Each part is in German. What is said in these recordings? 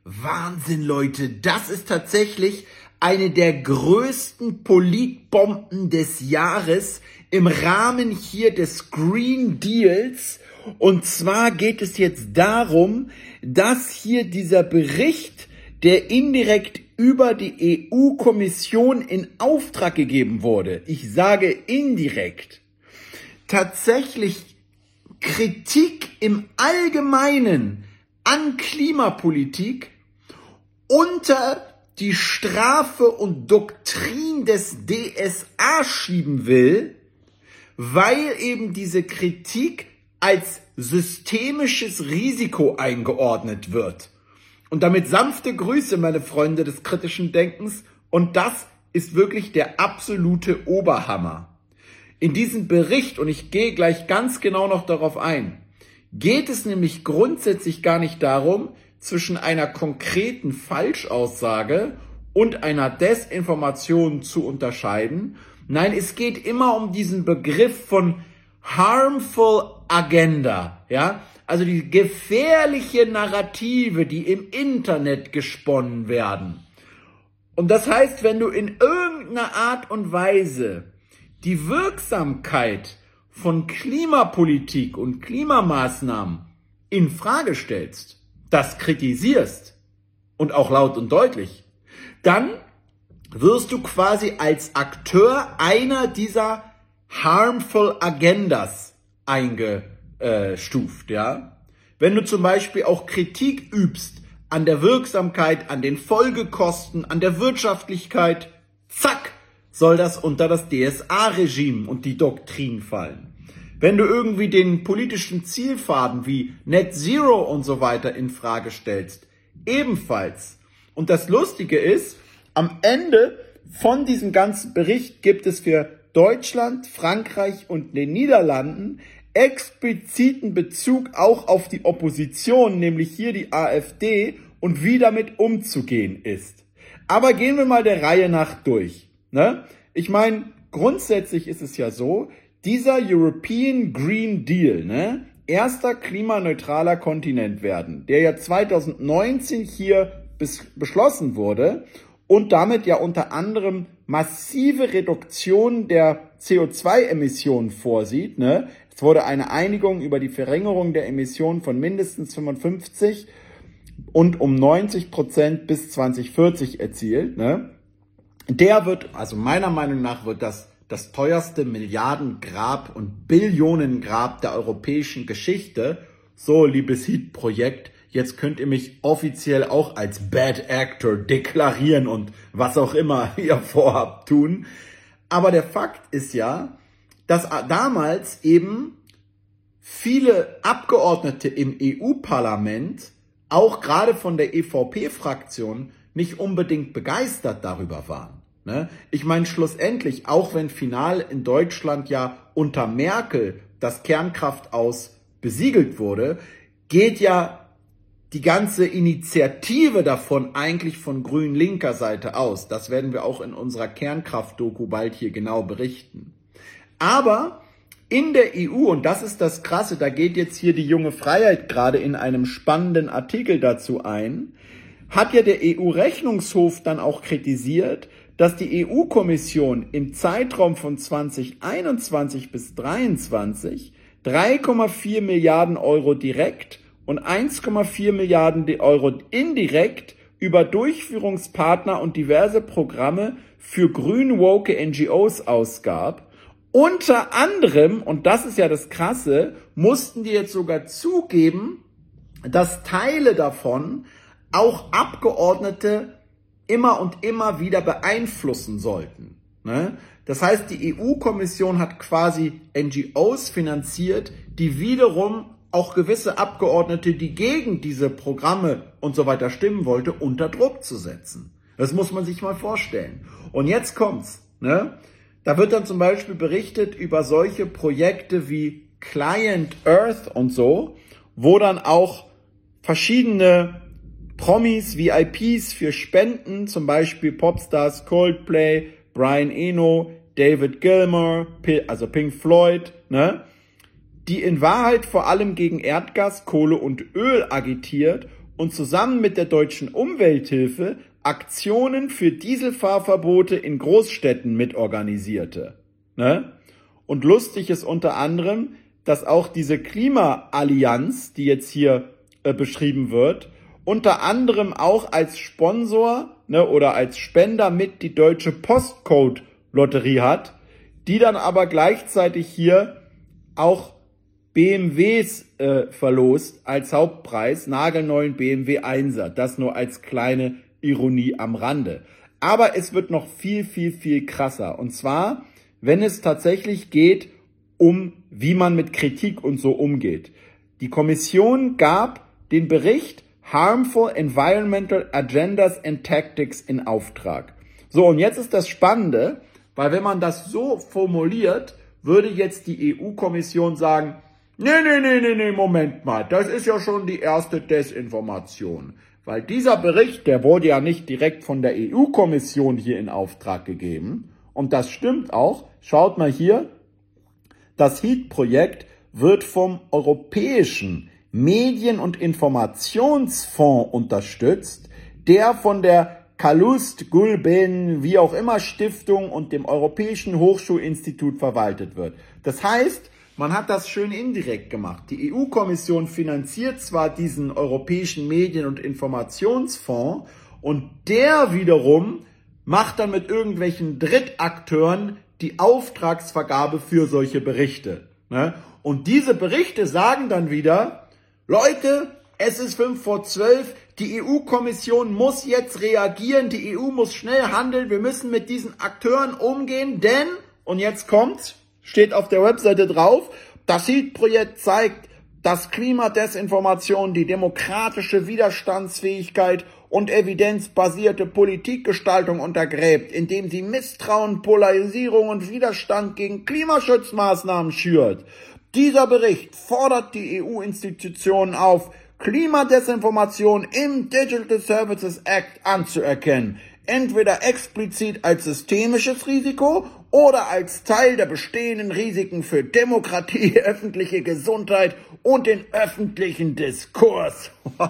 Wahnsinn, Leute, das ist tatsächlich eine der größten Politbomben des Jahres im Rahmen hier des Green Deals. Und zwar geht es jetzt darum, dass hier dieser Bericht, der indirekt über die EU-Kommission in Auftrag gegeben wurde, ich sage indirekt, tatsächlich Kritik im Allgemeinen an Klimapolitik unter die Strafe und Doktrin des DSA schieben will, weil eben diese Kritik als systemisches Risiko eingeordnet wird. Und damit sanfte Grüße, meine Freunde des kritischen Denkens. Und das ist wirklich der absolute Oberhammer. In diesem Bericht, und ich gehe gleich ganz genau noch darauf ein, geht es nämlich grundsätzlich gar nicht darum, zwischen einer konkreten Falschaussage und einer Desinformation zu unterscheiden. Nein, es geht immer um diesen Begriff von harmful agenda, ja? Also die gefährliche Narrative, die im Internet gesponnen werden. Und das heißt, wenn du in irgendeiner Art und Weise die Wirksamkeit von Klimapolitik und Klimamaßnahmen in Frage stellst, das kritisierst und auch laut und deutlich, dann wirst du quasi als Akteur einer dieser harmful agendas eingestuft, ja. Wenn du zum Beispiel auch Kritik übst an der Wirksamkeit, an den Folgekosten, an der Wirtschaftlichkeit, zack, soll das unter das DSA-Regime und die Doktrin fallen. Wenn du irgendwie den politischen Zielfaden wie Net Zero und so weiter in Frage stellst, ebenfalls. Und das Lustige ist, am Ende von diesem ganzen Bericht gibt es für Deutschland, Frankreich und den Niederlanden expliziten Bezug auch auf die Opposition, nämlich hier die AfD und wie damit umzugehen ist. Aber gehen wir mal der Reihe nach durch. Ne? Ich meine, grundsätzlich ist es ja so, dieser European Green Deal, ne, erster klimaneutraler Kontinent werden, der ja 2019 hier beschlossen wurde und damit ja unter anderem massive Reduktion der CO2-Emissionen vorsieht. Ne? Es wurde eine Einigung über die Verringerung der Emissionen von mindestens 55 und um 90% bis 2040 erzielt. Ne? Der wird, also meiner Meinung nach, wird das teuerste Milliardengrab und Billionengrab der europäischen Geschichte. So, liebes HEAT-Projekt, jetzt könnt ihr mich offiziell auch als Bad Actor deklarieren und was auch immer ihr vorhabt tun. Aber der Fakt ist ja, dass damals eben viele Abgeordnete im EU-Parlament, auch gerade von der EVP-Fraktion, nicht unbedingt begeistert darüber waren. Ne? Ich meine, schlussendlich, auch wenn final in Deutschland ja unter Merkel das Kernkraft aus besiegelt wurde, geht ja die ganze Initiative davon eigentlich von grün-linker Seite aus. Das werden wir auch in unserer Kernkraft-Doku bald hier genau berichten. Aber in der EU, und das ist das Krasse, da geht jetzt hier die Junge Freiheit gerade in einem spannenden Artikel dazu ein, hat ja der EU-Rechnungshof dann auch kritisiert, dass die EU-Kommission im Zeitraum von 2021 bis 2023 3,4 Milliarden Euro direkt und 1,4 Milliarden Euro indirekt über Durchführungspartner und diverse Programme für grün-woke NGOs ausgab. Unter anderem, und das ist ja das Krasse, mussten die jetzt sogar zugeben, dass Teile davon auch Abgeordnete immer und immer wieder beeinflussen sollten. Ne? Das heißt, die EU-Kommission hat quasi NGOs finanziert, die wiederum auch gewisse Abgeordnete, die gegen diese Programme und so weiter stimmen wollte, unter Druck zu setzen. Das muss man sich mal vorstellen. Und jetzt kommt's. Ne? Da wird dann zum Beispiel berichtet über solche Projekte wie Client Earth und so, wo dann auch verschiedene Promis, VIPs für Spenden, zum Beispiel Popstars Coldplay, Brian Eno, David Gilmour, also Pink Floyd, ne, die in Wahrheit vor allem gegen Erdgas, Kohle und Öl agitiert und zusammen mit der Deutschen Umwelthilfe Aktionen für Dieselfahrverbote in Großstädten mitorganisierte. Ne? Und lustig ist unter anderem, dass auch diese Klimaallianz, die jetzt hier beschrieben wird, unter anderem auch als Sponsor, ne, oder als Spender mit die Deutsche Postcode-Lotterie hat, die dann aber gleichzeitig hier auch BMWs verlost als Hauptpreis, nagelneuen BMW 1er. Das nur als kleine Ironie am Rande. Aber es wird noch viel, viel, viel krasser. Und zwar, wenn es tatsächlich geht, wie man mit Kritik und so umgeht. Die Kommission gab den Bericht Harmful Environmental Agendas and Tactics in Auftrag. So, und jetzt ist das Spannende, weil wenn man das so formuliert, würde jetzt die EU-Kommission sagen, nee, Moment mal, das ist ja schon die erste Desinformation. Weil dieser Bericht, der wurde ja nicht direkt von der EU-Kommission hier in Auftrag gegeben. Und das stimmt auch. Schaut mal hier, das HEAT-Projekt wird vom Europäischen Medien- und Informationsfonds unterstützt, der von der Calouste Gulben, wie auch immer, Stiftung und dem Europäischen Hochschulinstitut verwaltet wird. Das heißt, man hat das schön indirekt gemacht. Die EU-Kommission finanziert zwar diesen Europäischen Medien- und Informationsfonds und der wiederum macht dann mit irgendwelchen Drittakteuren die Auftragsvergabe für solche Berichte. Ne? Und diese Berichte sagen dann wieder, Leute, es ist 11:55, die EU-Kommission muss jetzt reagieren, die EU muss schnell handeln, wir müssen mit diesen Akteuren umgehen, denn, und jetzt kommt's, steht auf der Webseite drauf, das HEAT-Projekt zeigt, dass Klimadesinformation die demokratische Widerstandsfähigkeit und evidenzbasierte Politikgestaltung untergräbt, indem sie Misstrauen, Polarisierung und Widerstand gegen Klimaschutzmaßnahmen schürt. Dieser Bericht fordert die EU-Institutionen auf, Klimadesinformation im Digital Services Act anzuerkennen, entweder explizit als systemisches Risiko oder als Teil der bestehenden Risiken für Demokratie, öffentliche Gesundheit und den öffentlichen Diskurs.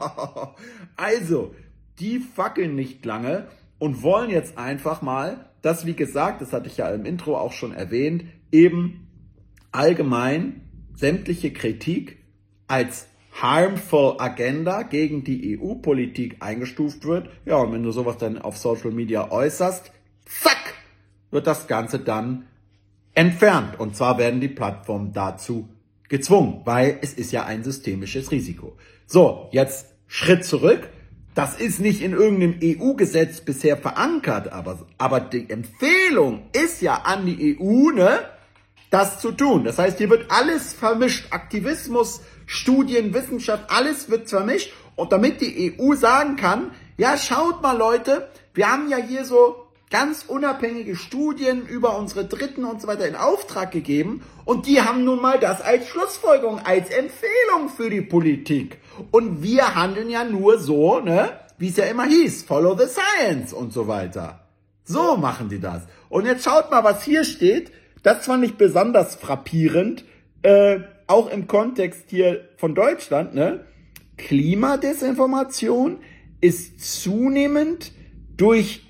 Also, die fackeln nicht lange und wollen jetzt einfach mal, das wie gesagt, das hatte ich ja im Intro auch schon erwähnt, eben allgemein sämtliche Kritik als harmful Agenda gegen die EU-Politik eingestuft wird. Ja, und wenn du sowas dann auf Social Media äußerst, zack, wird das Ganze dann entfernt. Und zwar werden die Plattformen dazu gezwungen, weil es ist ja ein systemisches Risiko. So, jetzt Schritt zurück. Das ist nicht in irgendeinem EU-Gesetz bisher verankert, aber die Empfehlung ist ja an die EU, ne, das zu tun. Das heißt, hier wird alles vermischt. Aktivismus, Studien, Wissenschaft, alles wird vermischt. Und damit die EU sagen kann, ja, schaut mal Leute, wir haben ja hier so ganz unabhängige Studien über unsere Dritten und so weiter in Auftrag gegeben. Und die haben nun mal das als Schlussfolgerung, als Empfehlung für die Politik. Und wir handeln ja nur so, ne, wie es ja immer hieß, follow the science und so weiter. So machen die das. Und jetzt schaut mal, was hier steht. Das fand ich besonders frappierend, auch im Kontext hier von Deutschland, ne? Klimadesinformation ist zunehmend durch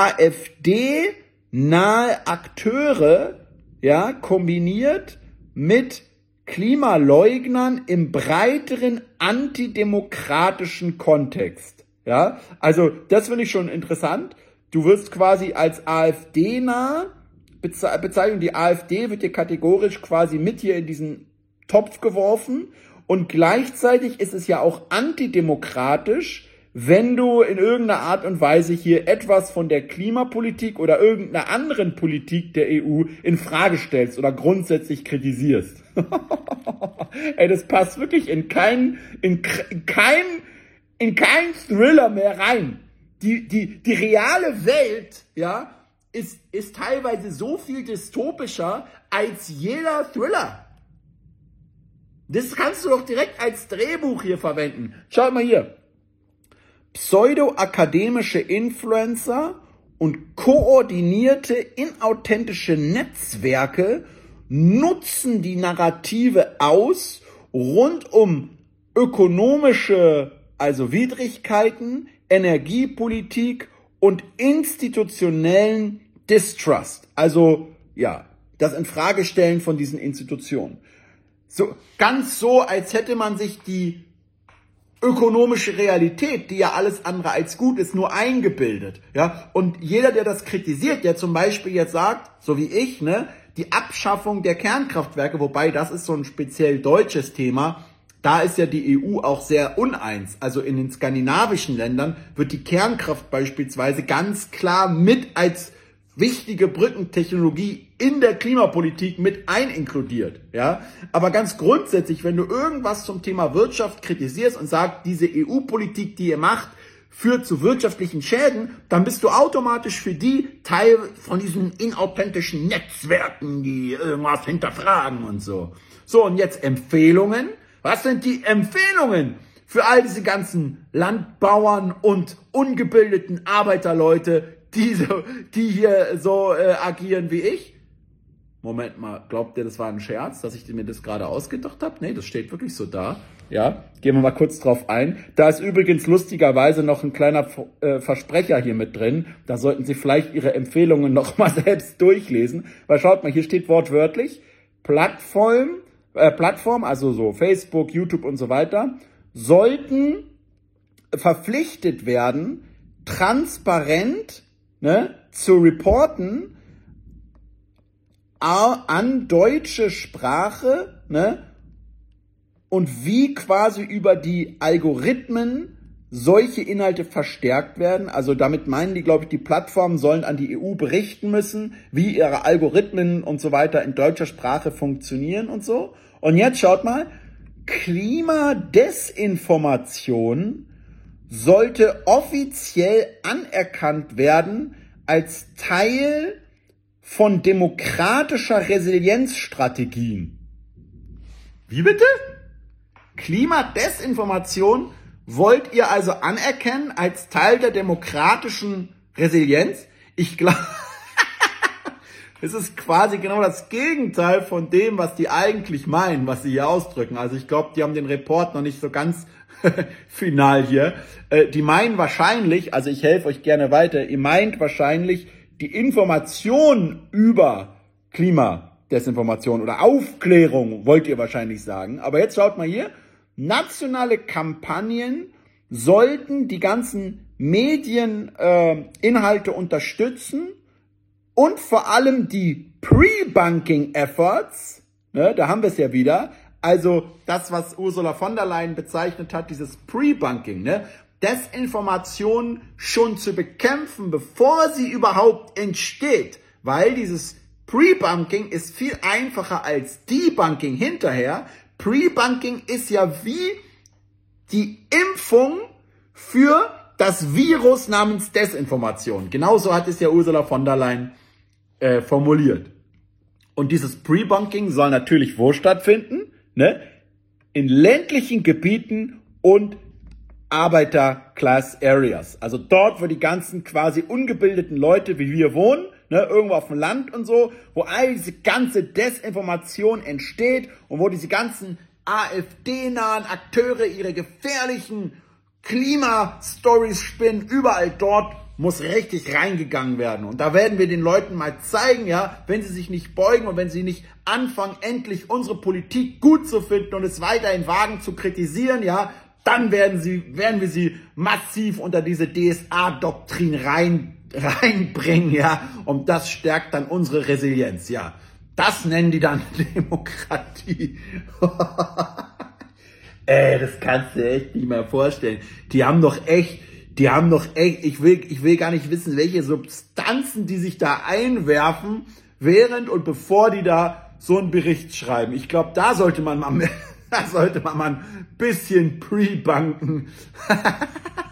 AfD-nahe Akteure, ja, kombiniert mit Klimaleugnern im breiteren antidemokratischen Kontext. Ja, also das finde ich schon interessant. Du wirst quasi als AfD-nah bezeichnet, die AfD wird dir kategorisch quasi mit hier in diesen Topf geworfen und gleichzeitig ist es ja auch antidemokratisch, wenn du in irgendeiner Art und Weise hier etwas von der Klimapolitik oder irgendeiner anderen Politik der EU in Frage stellst oder grundsätzlich kritisierst. Ey, das passt wirklich in kein Thriller mehr rein. Die reale Welt, ja, ist teilweise so viel dystopischer als jeder Thriller. Das kannst du doch direkt als Drehbuch hier verwenden. Schaut mal hier. Pseudo-akademische Influencer und koordinierte, inauthentische Netzwerke nutzen die Narrative aus rund um ökonomische also Widrigkeiten, Energiepolitik und institutionellen Distrust. Also, ja, das Infragestellen von diesen Institutionen. So, ganz so, als hätte man sich die ökonomische Realität, die ja alles andere als gut ist, nur eingebildet, ja. Und jeder, der das kritisiert, der zum Beispiel jetzt sagt, so wie ich, ne, die Abschaffung der Kernkraftwerke, wobei das ist so ein speziell deutsches Thema, da ist ja die EU auch sehr uneins. Also in den skandinavischen Ländern wird die Kernkraft beispielsweise ganz klar mit als wichtige Brückentechnologie in der Klimapolitik mit einkludiert, ja. Aber ganz grundsätzlich, wenn du irgendwas zum Thema Wirtschaft kritisierst und sagst, diese EU-Politik, die ihr macht, führt zu wirtschaftlichen Schäden, dann bist du automatisch für die Teil von diesen inauthentischen Netzwerken, die irgendwas hinterfragen und so. So, und jetzt Empfehlungen. Was sind die Empfehlungen für all diese ganzen Landbauern und ungebildeten Arbeiterleute, die hier so agieren wie ich? Moment mal, glaubt ihr, das war ein Scherz, dass ich mir das gerade ausgedacht habe? Nee, das steht wirklich so da. Ja, gehen wir mal kurz drauf ein. Da ist übrigens lustigerweise noch ein kleiner Versprecher hier mit drin. Da sollten Sie vielleicht Ihre Empfehlungen noch mal selbst durchlesen. Weil schaut mal, hier steht wortwörtlich, Plattform, also so Facebook, YouTube und so weiter, sollten verpflichtet werden, transparent, ne, zu reporten an deutsche Sprache, ne, und wie quasi über die Algorithmen solche Inhalte verstärkt werden. Also damit meinen die, glaube ich, die Plattformen sollen an die EU berichten müssen, wie ihre Algorithmen und so weiter in deutscher Sprache funktionieren und so. Und jetzt schaut mal, Klimadesinformation sollte offiziell anerkannt werden als Teil von demokratischer Resilienzstrategien. Wie bitte? Klimadesinformation wollt ihr also anerkennen als Teil der demokratischen Resilienz? Ich glaube, es ist quasi genau das Gegenteil von dem, was die eigentlich meinen, was sie hier ausdrücken. Also ich glaube, die haben den Report noch nicht so ganz final hier. Die meinen wahrscheinlich, also ich helfe euch gerne weiter, ihr meint wahrscheinlich die Information über Klimadesinformation oder Aufklärung, wollt ihr wahrscheinlich sagen. Aber jetzt schaut mal hier, nationale Kampagnen sollten die ganzen Medieninhalte unterstützen und vor allem die Pre-Bunking-Efforts, ne, da haben wir es ja wieder, also das, was Ursula von der Leyen bezeichnet hat, dieses Pre-Bunking, ne, Desinformation schon zu bekämpfen, bevor sie überhaupt entsteht, weil dieses Pre-Bunking ist viel einfacher als Debunking hinterher. Pre-Bunking ist ja wie die Impfung für das Virus namens Desinformation. Genauso hat es ja Ursula von der Leyen formuliert. Und dieses Pre-Bunking soll natürlich wo stattfinden? Ne? In ländlichen Gebieten und Arbeiter-Class-Areas. Also dort, wo die ganzen quasi ungebildeten Leute wie wir wohnen, ne, irgendwo auf dem Land und so, wo all diese ganze Desinformation entsteht und wo diese ganzen AfD-nahen Akteure ihre gefährlichen Klimastories spinnen, überall dort muss richtig reingegangen werden. Und da werden wir den Leuten mal zeigen, ja, wenn sie sich nicht beugen und wenn sie nicht anfangen, endlich unsere Politik gut zu finden und es weiterhin wagen zu kritisieren, ja, dann werden wir sie massiv unter diese DSA-Doktrin reinbringen, ja, und das stärkt dann unsere Resilienz, ja. Das nennen die dann Demokratie. Das kannst du echt nicht mehr vorstellen. Die haben doch echt, ich will gar nicht wissen, welche Substanzen die sich da einwerfen, während und bevor die da so einen Bericht schreiben. Ich glaube, da sollte man mal ein bisschen pre-bunken.